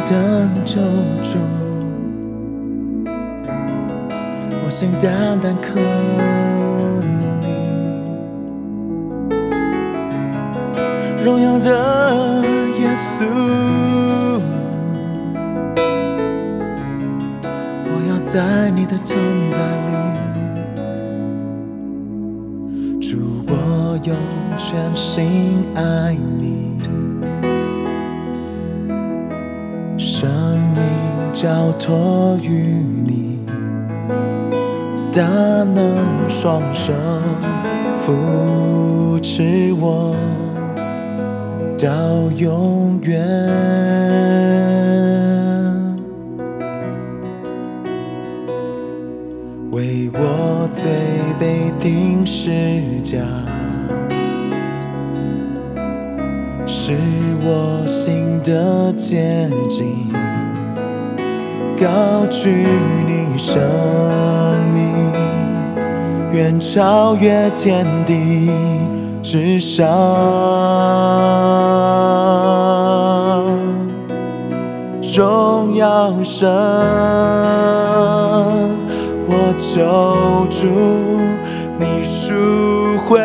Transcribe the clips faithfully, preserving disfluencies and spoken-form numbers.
的救主，我心单单渴慕你，荣耀的耶稣，我要在你的同在里，主，我用全心爱你，生命交托于你，大能双手扶持我到永远，为我罪被钉十架，是我心的洁净，高举你生命，远超越天地之上，荣耀神，我救主，你赎回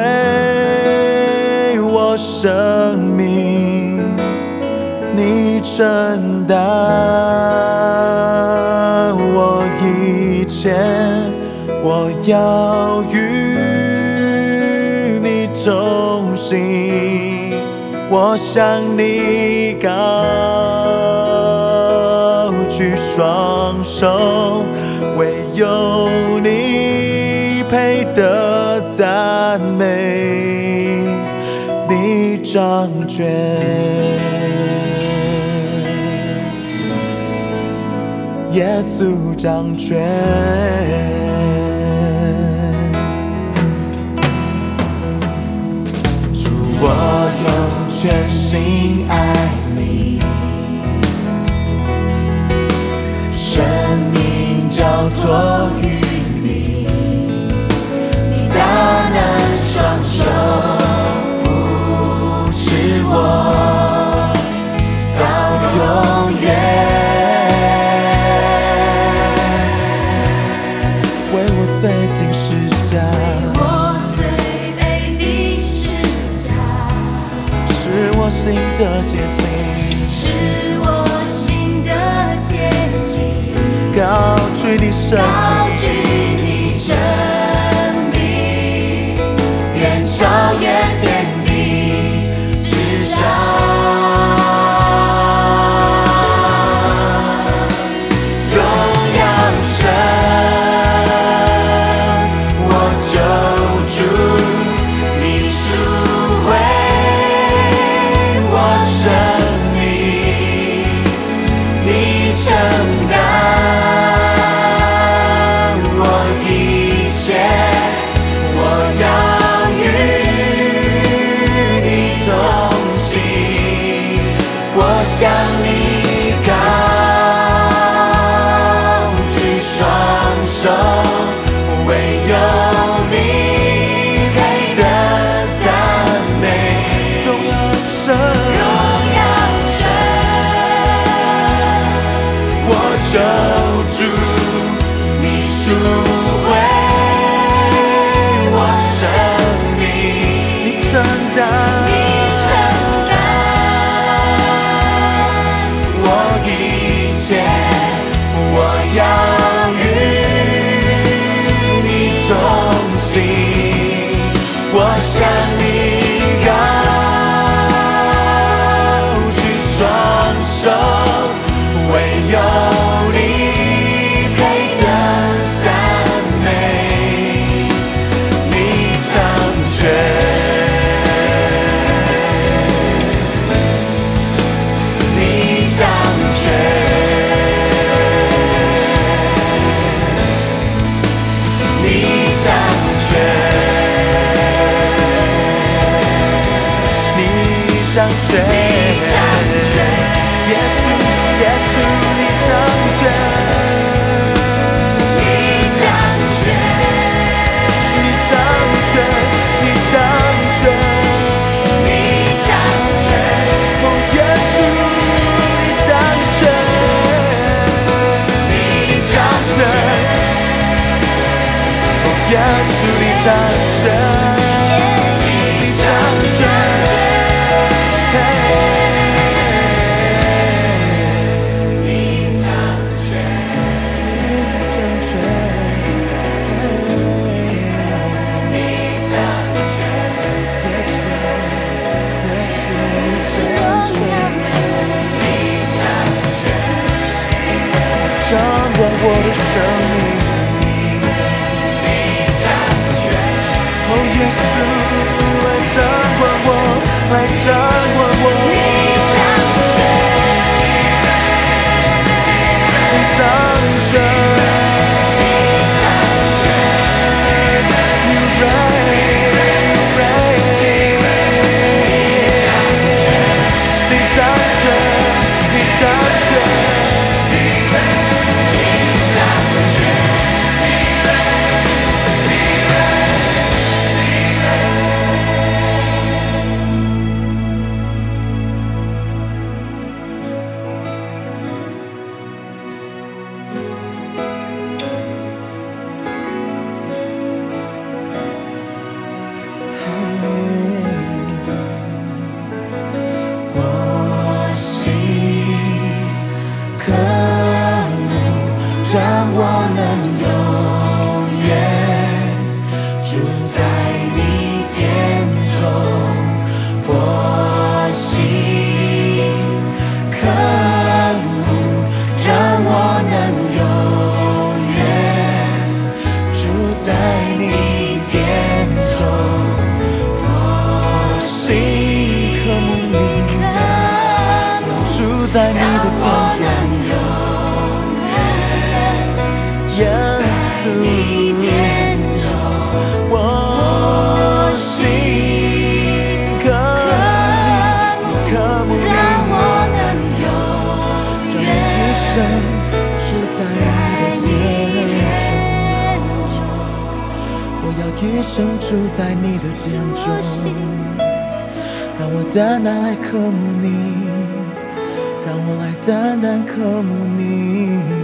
我生命，你承担我一切，我要与你同行，我向你高举双手，唯有你配得赞美，你掌权，耶稣掌权，主，我用全心爱你，生命交托于你，你大能双手扶持我到永远，为我罪定十架， 我罪被钉十架， 是我心的洁净， 是我心的洁净， 高举你生高命， 举你生命，远超越天地之上，荣耀神，我救主，你赎回我生命，你承担我一切，我要与你同行，我向你高举双手，唯有你配得赞美， 荣耀神， 荣耀神，我救主，你赎回我生命， 你承担你承担我一切，我要与你同行，我向你高举双手，唯有你配得赞美，你掌权，你掌权，你掌权， 你掌权， 你掌权， 耶稣，耶稣，你掌权， 你掌权， 你掌权，你掌权， 你掌权， 哦，耶稣，你掌权。 我的生命。哦，耶稣来掌管我，来掌管我。你掌权，你 reign， 你掌权，你掌权。让我能永远住在你殿中，我心渴慕，让我能永远住在你殿中，我心渴慕你，要住在你的殿中。耶稣，我心渴慕你，渴慕你，让你一生住在你的殿中。我要一生住在你的殿中，让我单单来渴慕你，让我来单单渴慕你。